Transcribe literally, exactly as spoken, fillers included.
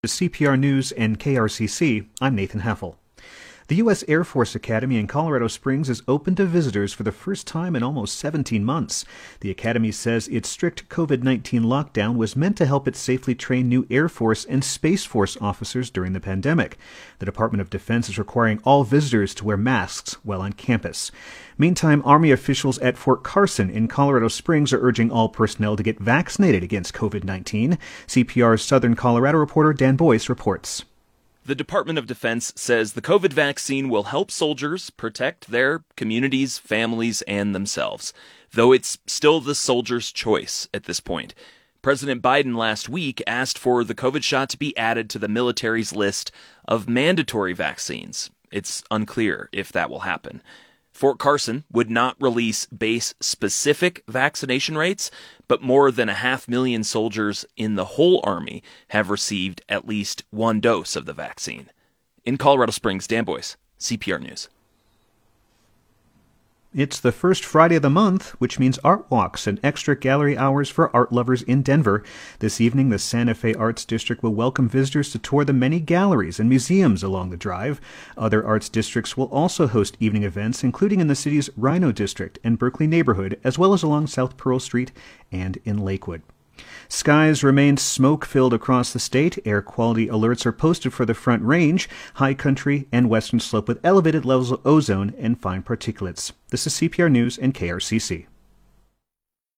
C P R News and K R C C, I'm Nathan Heffel. The U S Air Force Academy in Colorado Springs is open to visitors for the first time in almost seventeen months. The Academy says its strict COVID nineteen lockdown was meant to help it safely train new Air Force and Space Force officers during the pandemic. The Department of Defense is requiring all visitors to wear masks while on campus. Meantime, Army officials at Fort Carson in Colorado Springs are urging all personnel to get vaccinated against COVID nineteen. C P R's Southern Colorado reporter Dan Boyce reports. The Department of Defense says the COVID vaccine will help soldiers protect their communities, families, and themselves, though it's still the soldier's choice at this point. President Biden last week asked for the COVID shot to be added to the military's list of mandatory vaccines. It's unclear if that will happen. Fort Carson would not release base-specific vaccination rates, but more than a half million soldiers in the whole Army have received at least one dose of the vaccine. In Colorado Springs, Dan Boyce, C P R News. It's the first Friday of the month, which means art walks and extra gallery hours for art lovers in Denver. This evening, the Santa Fe Arts District will welcome visitors to tour the many galleries and museums along the drive. Other arts districts will also host evening events, including in the city's Rhino District and Berkeley neighborhood, as well as along South Pearl Street and in Lakewood. Skies remain smoke-filled across the state. Air quality alerts are posted for the Front Range, High Country, and Western Slope with elevated levels of ozone and fine particulates. This is C P R News and K R C C.